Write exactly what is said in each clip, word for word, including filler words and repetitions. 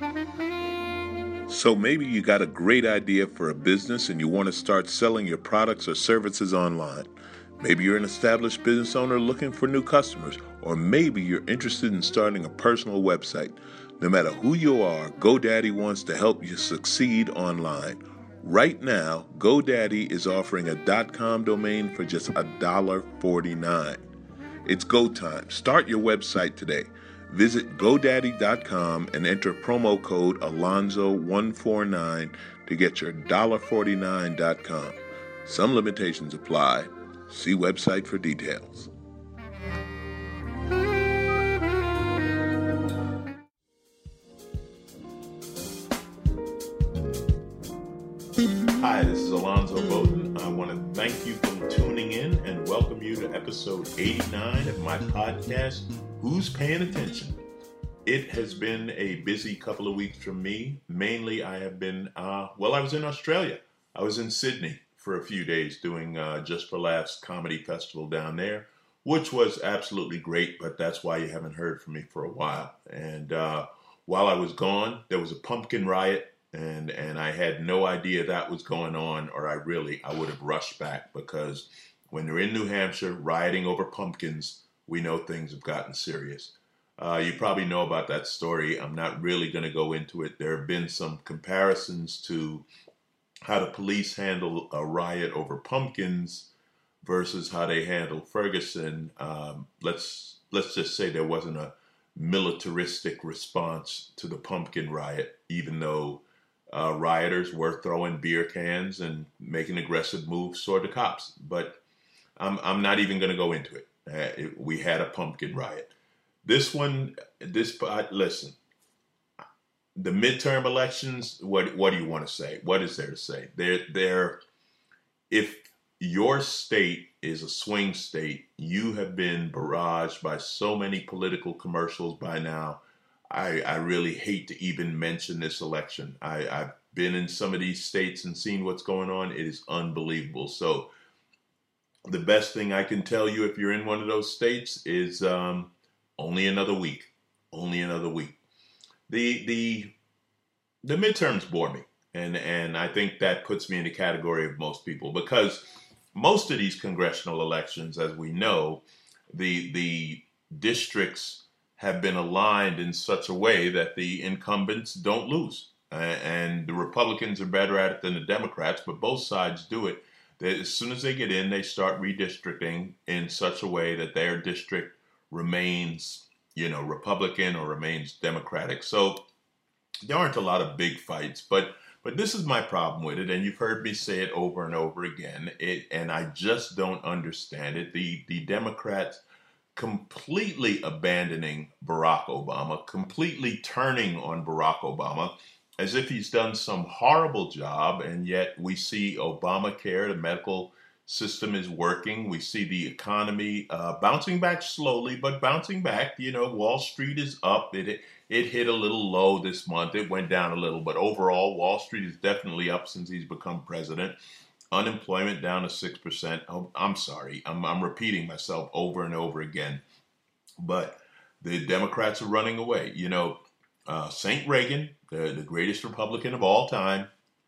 So maybe you got a great idea for a business and you want to start selling your products or services online. Maybe you're an established business owner looking for new customers, or maybe you're interested in starting a personal website. No matter who you are, GoDaddy wants to help you succeed online. Right now, GoDaddy is offering a .com domain for just one dollar forty-nine. It's go time. Start your website today. Visit GoDaddy dot com and enter promo code Alonzo one forty-nine to get your one dollar forty-nine dot com. Some limitations apply. See website for details. Hi, this is Alonzo Bowden. I want to thank you for tuning in and welcome you to episode eighty-nine of my podcast, Who's Paying Attention? It has been a busy couple of weeks for me. Mainly, I have been, uh, well, I was in Australia. I was in Sydney for a few days doing uh, Just for Laughs comedy festival down there, which was absolutely great, but that's why you haven't heard from me for a while. And uh, while I was gone, there was a pumpkin riot, and, and I had no idea that was going on, or I really, I would have rushed back, because when they're in New Hampshire rioting over pumpkins, we know things have gotten serious. Uh, you probably know about that story. I'm not really going to go into it. There have been some comparisons to how the police handle a riot over pumpkins versus how they handled Ferguson. Um, let's let's just say there wasn't a militaristic response to the pumpkin riot, even though uh, rioters were throwing beer cans and making aggressive moves toward the cops. But I'm I'm not even going to go into it. Uh, it. We had a pumpkin riot. This one, this uh, listen. The midterm elections, what what do you want to say? What is there to say? They're, they're, if your state is a swing state, you have been barraged by so many political commercials by now. I, I really hate to even mention this election. I, I've been in some of these states and seen what's going on. It is unbelievable. So the best thing I can tell you if you're in one of those states is um, only another week. Only another week. The the the midterms bore me, and and I think that puts me in the category of most people, because most of these congressional elections, as we know, the the districts have been aligned in such a way that the incumbents don't lose, uh, and the Republicans are better at it than the Democrats, but both sides do it. They, as soon as they get in, they start redistricting in such a way that their district remains, you know, Republican or remains Democratic. So there aren't a lot of big fights, but but this is my problem with it, and you've heard me say it over and over again. It, and I just don't understand it. The the Democrats completely abandoning Barack Obama, completely turning on Barack Obama, as if he's done some horrible job, and yet we see Obamacare, the medical system is working. We see the economy uh, bouncing back slowly, but bouncing back. You know, Wall Street is up. It it hit a little low this month. It went down a little, but overall, Wall Street is definitely up since he's become president. Unemployment down to six percent. Oh, I'm sorry. I'm, I'm repeating myself over and over again. But the Democrats are running away. You know, uh, Saint Reagan, the, the greatest Republican of all time,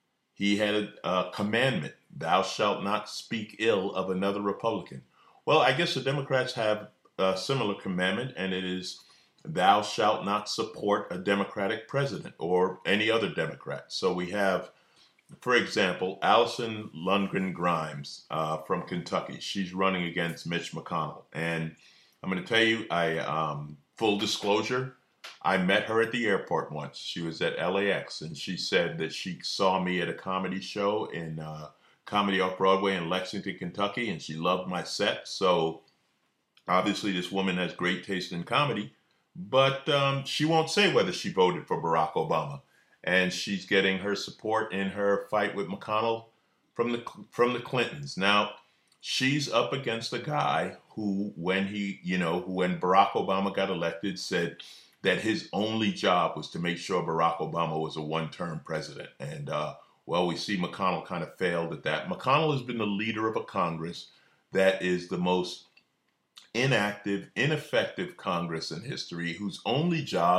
he had a, a commandment: thou shalt not speak ill of another Republican. Well, I guess the Democrats have a similar commandment, and it is, thou shalt not support a Democratic president or any other Democrat. So we have, for example, Allison Lundgren Grimes uh, from Kentucky. She's running against Mitch McConnell. And I'm going to tell you, I um, full disclosure, I met her at the airport once. She was at L A X, and she said that she saw me at a comedy show in uh, Comedy Off-Broadway in Lexington, Kentucky, and she loved my set. So obviously this woman has great taste in comedy, but um, she won't say whether she voted for Barack Obama. And she's getting her support in her fight with McConnell from the from the Clintons. Now, she's up against a guy who, when he, you know, when Barack Obama got elected, said that his only job was to make sure Barack Obama was a one-term president. And, uh, well, we see McConnell kind of failed at that. McConnell has been the leader of a Congress that is the most inactive, ineffective Congress in history, whose only job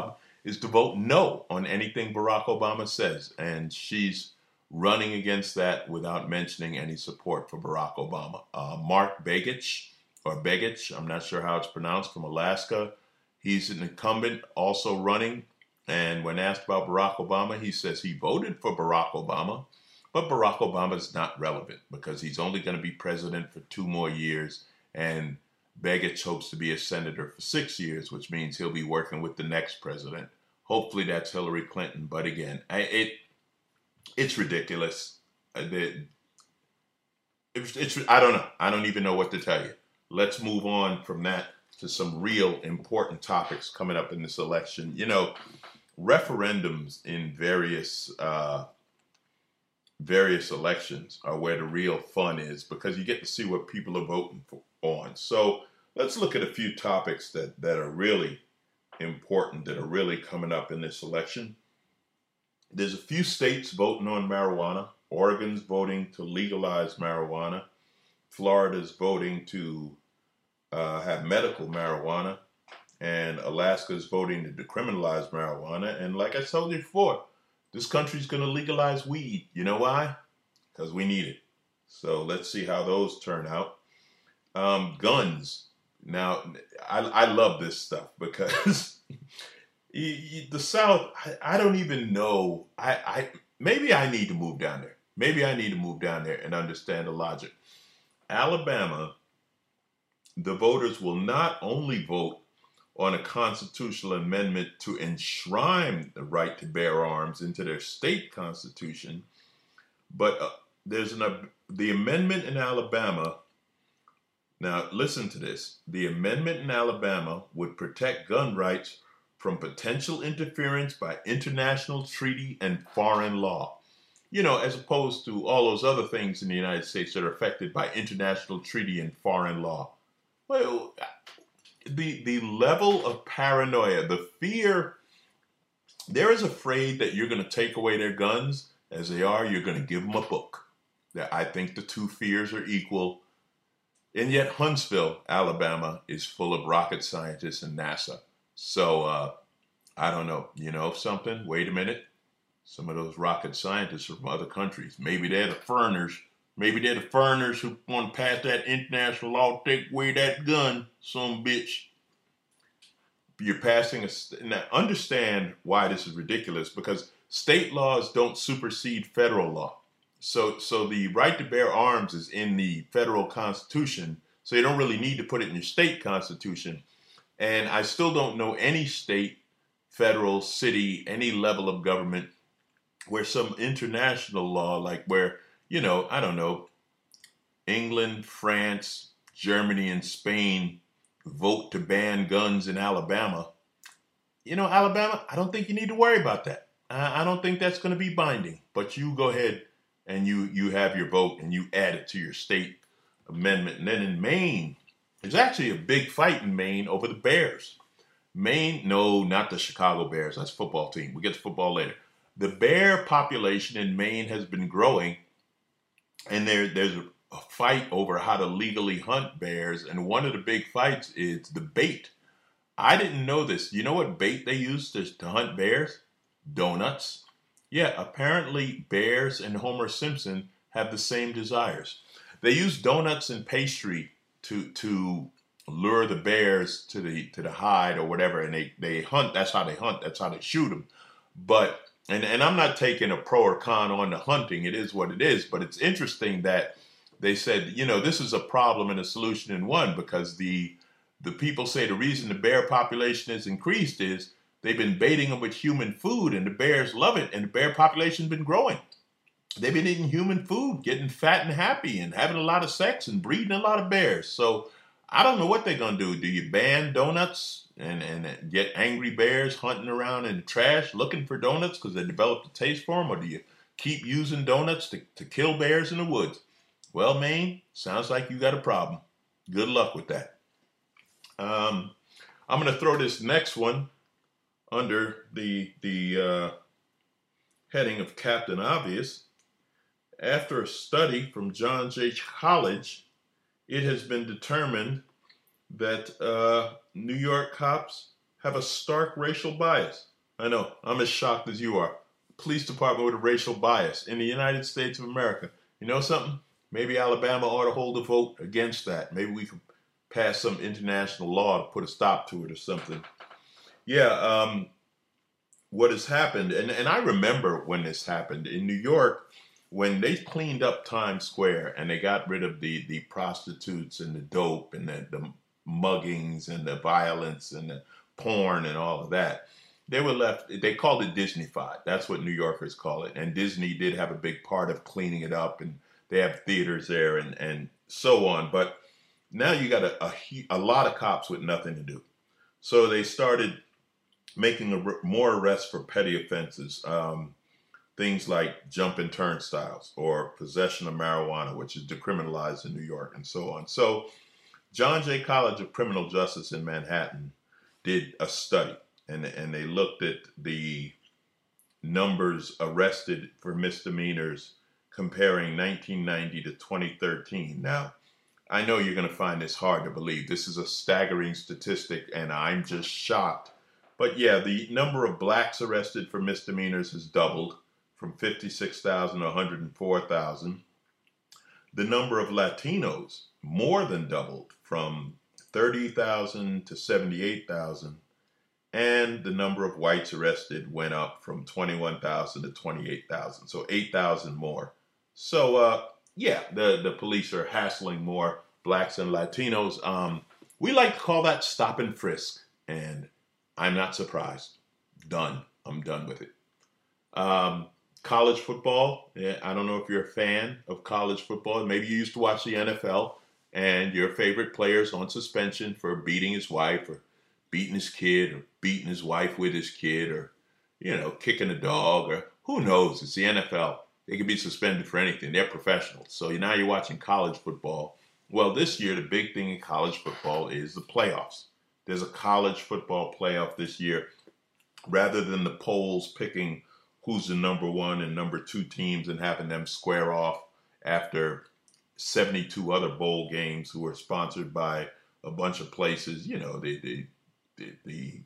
is to vote no on anything Barack Obama says. And she's running against that without mentioning any support for Barack Obama. Uh, Mark Begich, or Begich, I'm not sure how it's pronounced, from Alaska. He's an incumbent also running. And when asked about Barack Obama, he says he voted for Barack Obama, but Barack Obama is not relevant because he's only going to be president for two more years. And Begich hopes to be a senator for six years, which means he'll be working with the next president. Hopefully that's Hillary Clinton. But again, I, it it's ridiculous. Uh, the, it's, it's, I don't know. I don't even know what to tell you. Let's move on from that to some real important topics coming up in this election. You know, referendums in various uh, various elections are where the real fun is because you get to see what people are voting for, on. So let's look at a few topics that, that are really important, that are really coming up in this election. There's a few states voting on marijuana. Oregon's voting to legalize marijuana. Florida's voting to uh, have medical marijuana. And Alaska's voting to decriminalize marijuana. And like I told you before, this country's going to legalize weed. You know why? Because we need it. So let's see how those turn out. Um, guns. Now, I, I love this stuff because the South, I, I don't even know. I, I maybe I need to move down there. Maybe I need to move down there and understand the logic. Alabama, the voters will not only vote on a constitutional amendment to enshrine the right to bear arms into their state constitution, but uh, there's an uh, the amendment in Alabama. Now, listen to this. The amendment in Alabama would protect gun rights from potential interference by international treaty and foreign law. You know, as opposed to all those other things in the United States that are affected by international treaty and foreign law. Well, the the level of paranoia, the fear, they're as afraid that you're going to take away their guns as they are you're going to give them a book. I think the two fears are equal. And yet Huntsville, Alabama, is full of rocket scientists and NASA. So, uh, I don't know, you know something? Wait a minute. Some of those rocket scientists are from other countries. Maybe they're the foreigners. Maybe they're the foreigners who want to pass that international law, take away that gun, some bitch. You're passing a... Now, understand why this is ridiculous, because state laws don't supersede federal law. So, so the right to bear arms is in the federal constitution, so you don't really need to put it in your state constitution. And I still don't know any state, federal, city, any level of government where some international law, like where, you know, I don't know, England, France, Germany, and Spain vote to ban guns in Alabama. You know, Alabama, I don't think you need to worry about that. I, I don't think that's going to be binding. But you go ahead and you you have your vote and you add it to your state amendment. And then in Maine, there's actually a big fight in Maine over the Bears. Maine, no, not the Chicago Bears. That's a football team. We get to football later. The bear population in Maine has been growing, and there there's a, a fight over how to legally hunt bears. And one of the big fights is the bait. I didn't know this. You know what bait they use to, to hunt bears? Donuts. Yeah, apparently bears and Homer Simpson have the same desires. They use donuts and pastry to to lure the bears to the to the hide or whatever, and they, they hunt. That's how they hunt. That's how they shoot them. But and, and I'm not taking a pro or con on the hunting. It is what it is. But it's interesting that they said, you know, this is a problem and a solution in one, because the the people say the reason the bear population has increased is they've been baiting them with human food, and the bears love it, and the bear population's been growing. They've been eating human food, getting fat and happy, and having a lot of sex, and breeding a lot of bears. So I don't know what they're going to do. Do you ban donuts and, and get angry bears hunting around in the trash looking for donuts because they developed a taste for them? Or do you keep using donuts to, to kill bears in the woods? Well, Maine, sounds like you got a problem. Good luck with that. Um, I'm going to throw this next one under the the uh, heading of Captain Obvious. After a study from Johns H. College, it has been determined that uh, New York cops have a stark racial bias. I know. I'm as shocked as you are. Police department with a racial bias in the United States of America. You know something? Maybe Alabama ought to hold a vote against that. Maybe we could pass some international law to put a stop to it or something. Yeah, um, what has happened, and, and I remember when this happened in New York, when they cleaned up Times Square and they got rid of the, the prostitutes and the dope and the, the muggings and the violence and the porn and all of that. They were left, they called it Disney-fied. That's what New Yorkers call it. And Disney did have a big part of cleaning it up, and they have theaters there and, and so on. But now you got a, a, a lot of cops with nothing to do. So they started making a, more arrests for petty offenses. Um, things like jumping turnstiles or possession of marijuana, which is decriminalized in New York and so on. So John Jay College of Criminal Justice in Manhattan did a study. And, and they looked at the numbers arrested for misdemeanors comparing nineteen ninety to twenty thirteen. Now, I know you're going to find this hard to believe. This is a staggering statistic, and I'm just shocked. But yeah, the number of blacks arrested for misdemeanors has doubled from fifty-six thousand to one hundred four thousand. The number of Latinos more than doubled from thirty thousand to seventy-eight thousand. And the number of whites arrested went up from twenty-one thousand to twenty-eight thousand, so eight thousand more. So, uh, yeah, the, the police are hassling more blacks and Latinos. Um, we like to call that stop and frisk, and I'm not surprised. Done. I'm done with it. Um, college football, yeah, I don't know if you're a fan of college football. Maybe you used to watch the N F L, and your favorite player's on suspension for beating his wife or beating his kid or beating his wife with his kid or, you know, kicking a dog or who knows. It's the N F L. They can be suspended for anything. They're professionals. So now you're watching college football. Well, this year, the big thing in college football is the playoffs. There's a college football playoff this year. Rather than the polls picking who's the number one and number two teams and having them square off after seventy-two other bowl games who are sponsored by a bunch of places, you know, they, they The, the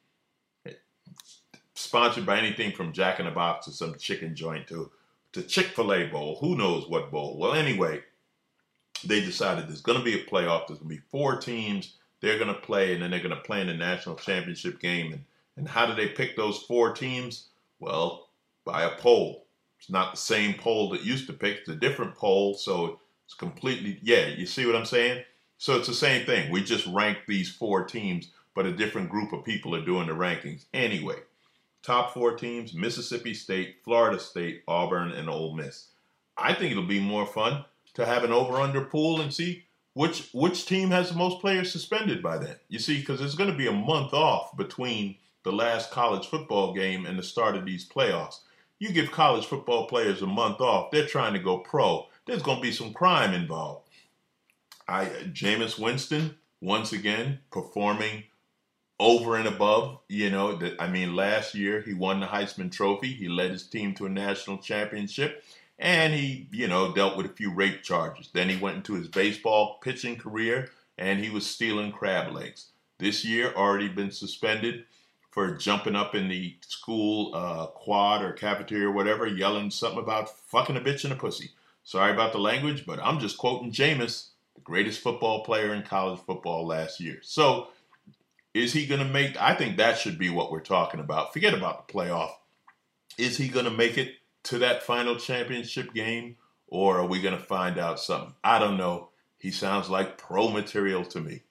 sponsored by anything from Jack in the Box to some chicken joint to to Chick-fil-A bowl, who knows what bowl. Well, anyway, they decided there's going to be a playoff. There's going to be four teams. They're going to play, and then they're going to play in the national championship game. And, and how do they pick those four teams? Well, by a poll. It's not the same poll that used to pick. It's a different poll, so it's completely, yeah, you see what I'm saying? So it's the same thing. We just rank these four teams, but a different group of people are doing the rankings. Anyway, top four teams, Mississippi State, Florida State, Auburn, and Ole Miss. I think it'll be more fun to have an over-under pool and see which which team has the most players suspended by then. You see, because there's going to be a month off between the last college football game and the start of these playoffs. You give college football players a month off, they're trying to go pro. There's going to be some crime involved. I, Jameis Winston, once again, performing over and above, you know, that I mean, last year he won the Heisman Trophy. He led his team to a national championship, and he, you know, dealt with a few rape charges. Then he went into his baseball pitching career, and he was stealing crab legs. This year, already been suspended for jumping up in the school uh, quad or cafeteria or whatever, yelling something about fucking a bitch and a pussy. Sorry about the language, but I'm just quoting Jameis, the greatest football player in college football last year. So, is he going to make, I think that should be what we're talking about. Forget about the playoff. Is he going to make it to that final championship game, or are we going to find out something? I don't know. He sounds like pro material to me.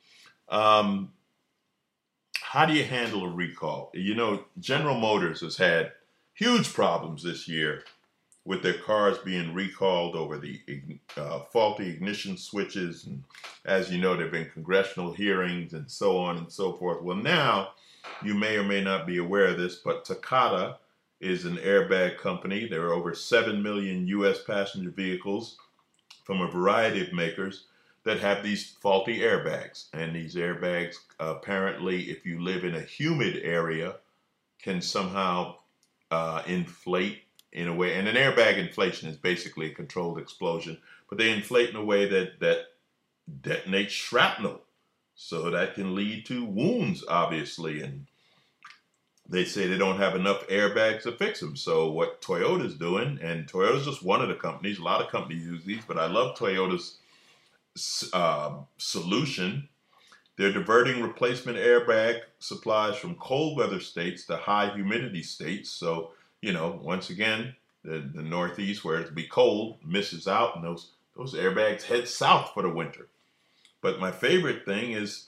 Um, how do you handle a recall? You know, General Motors has had huge problems this year with their cars being recalled over the uh, faulty ignition switches. And as you know, there have been congressional hearings and so on and so forth. Well, now, you may or may not be aware of this, but Takata is an airbag company. There are over seven million U S passenger vehicles from a variety of makers that have these faulty airbags. And these airbags, apparently, if you live in a humid area, can somehow uh, inflate in a way, and an airbag inflation is basically a controlled explosion, but they inflate in a way that, that detonates shrapnel. So that can lead to wounds, obviously. And they say they don't have enough airbags to fix them. So what Toyota's doing, and Toyota's just one of the companies, a lot of companies use these, but I love Toyota's uh, solution. They're diverting replacement airbag supplies from cold weather states to high humidity states. So, you know, once again, the, the Northeast, where it'll be cold, misses out, and those, those airbags head south for the winter. But my favorite thing is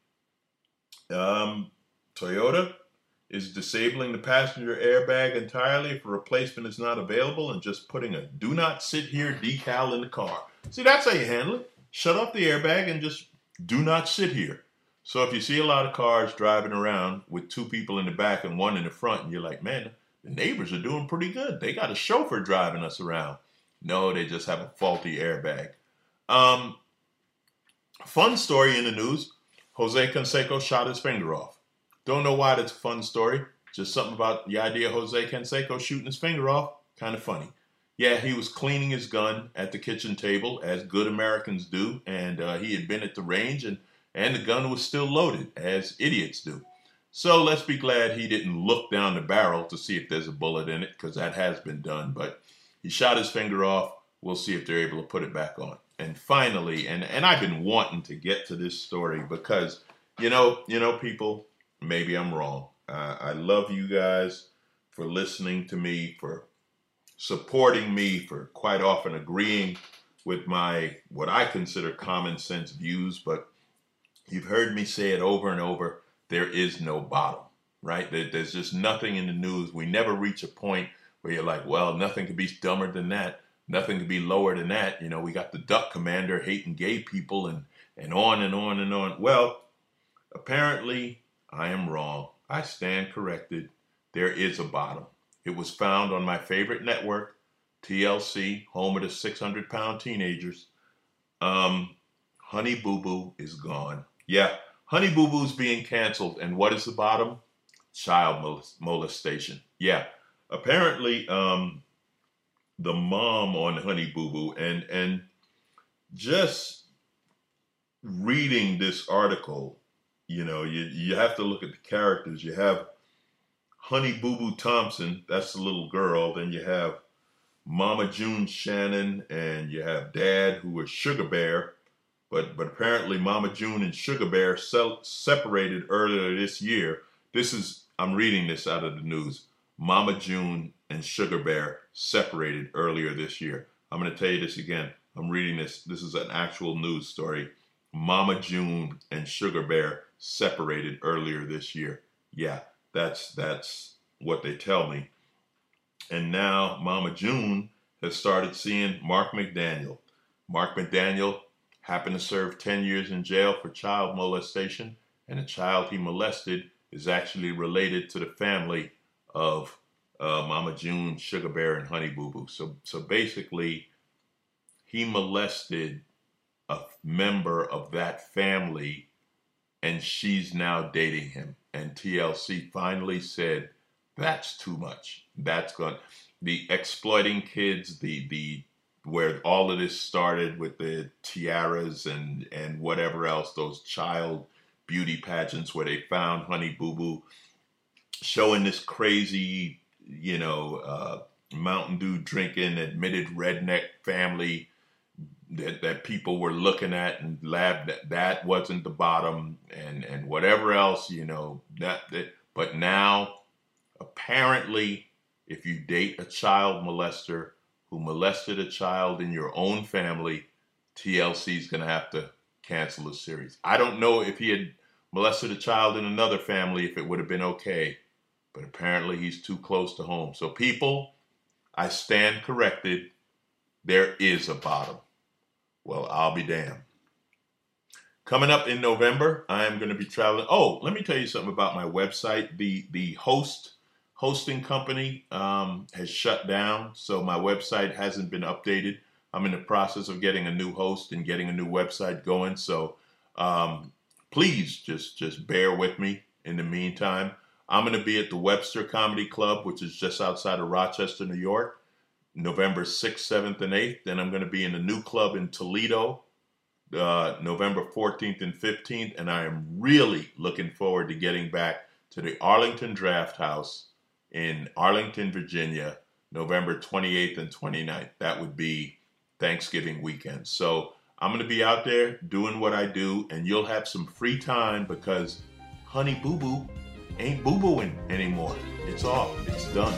um, Toyota is disabling the passenger airbag entirely if a replacement is not available and just putting a do not sit here decal in the car. See, that's how you handle it. Shut off the airbag and just do not sit here. So if you see a lot of cars driving around with two people in the back and one in the front, and you're like, man, the neighbors are doing pretty good. They got a chauffeur driving us around. No, they just have a faulty airbag. Um, fun story in the news. Jose Canseco shot his finger off. Don't know why that's a fun story. Just something about the idea of Jose Canseco shooting his finger off. Kind of funny. Yeah, he was cleaning his gun at the kitchen table, as good Americans do, and uh, he had been at the range, and, and the gun was still loaded, as idiots do. So let's be glad he didn't look down the barrel to see if there's a bullet in it, because that has been done. But he shot his finger off. We'll see if they're able to put it back on. And finally, and, and I've been wanting to get to this story because, you know, you know, people, maybe I'm wrong. Uh, I love you guys for listening to me, for supporting me, for quite often agreeing with my, what I consider common sense views, but you've heard me say it over and over, there is no bottom, right? There, there's just nothing in the news. We never reach a point where you're like, well, nothing could be dumber than that. Nothing could be lower than that. You know, we got the duck commander hating gay people and, and on and on and on. Well, apparently I am wrong. I stand corrected. There is a bottom. It was found on my favorite network, T L C, home of the six hundred pound teenagers. Um, Honey Boo Boo is gone. Yeah, Honey Boo Boo's being canceled. And what is the bottom? Child molestation. Yeah, apparently um, the mom on Honey Boo Boo, and, and just reading this article, you know, you, you have to look at the characters. You have Honey Boo Boo Thompson, that's the little girl. Then you have Mama June Shannon, and you have Dad, who was Sugar Bear. But but apparently Mama June and Sugar Bear se- separated earlier this year. This is, I'm reading this out of the news. Mama June and Sugar Bear separated earlier this year. I'm going to tell you this again. I'm reading this. This is an actual news story. Mama June and Sugar Bear separated earlier this year. Yeah, that's that's what they tell me. And now Mama June has started seeing Mark McDaniel. Mark McDaniel happened to serve ten years in jail for child molestation, and the child he molested is actually related to the family of uh, Mama June, Sugar Bear, and Honey Boo Boo. So, so basically, he molested a member of that family, and she's now dating him. And T L C finally said, that's too much. That's gone. The exploiting kids, the the where all of this started with the tiaras and and whatever else, those child beauty pageants where they found Honey Boo Boo showing this crazy, you know, uh, Mountain Dew drinking, admitted redneck family that, that people were looking at and laughed that that wasn't the bottom, and, and whatever else, you know, that, that. But now, apparently, if you date a child molester who molested a child in your own family, T L C is going to have to cancel the series. I don't know if he had molested a child in another family, if it would have been okay, but apparently he's too close to home. So people, I stand corrected. There is a bottom. Well, I'll be damned. Coming up in November, I am going to be traveling. Oh, let me tell you something about my website. The the host hosting company um, has shut down, so my website hasn't been updated. I'm in the process of getting a new host and getting a new website going. So um, please just just bear with me in the meantime. I'm going to be at the Webster Comedy Club, which is just outside of Rochester, New York, November sixth, seventh, and eighth. Then I'm going to be in a new club in Toledo, uh, November fourteenth and fifteenth. And I am really looking forward to getting back to the Arlington Draft House in Arlington, Virginia, November twenty-eighth and twenty-ninth. That would be Thanksgiving weekend. So I'm going to be out there doing what I do, and you'll have some free time because Honey Boo Boo ain't boo-booing anymore. It's off. It's done.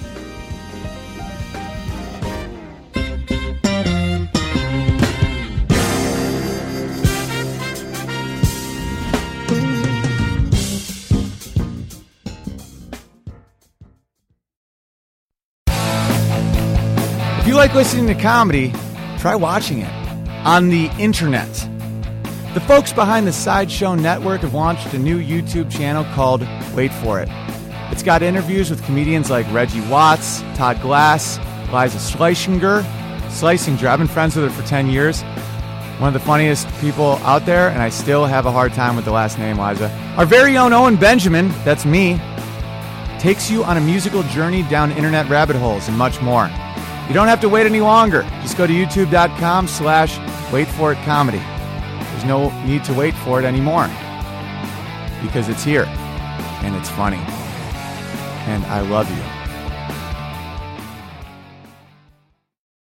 If you like listening to comedy, try watching it on the internet. The folks behind the Sideshow Network have launched a new YouTube channel called Wait For It. It's got interviews with comedians like Reggie Watts, Todd Glass, Liza Schlesinger. Schlesinger, I've been friends with her for ten years. One of the funniest people out there, and I still have a hard time with the last name, Liza. Our very own Owen Benjamin, that's me, takes you on a musical journey down internet rabbit holes and much more. You don't have to wait any longer. Just go to youtube.com slash wait for it comedy. There's no need to wait for it anymore because it's here and it's funny. And I love you.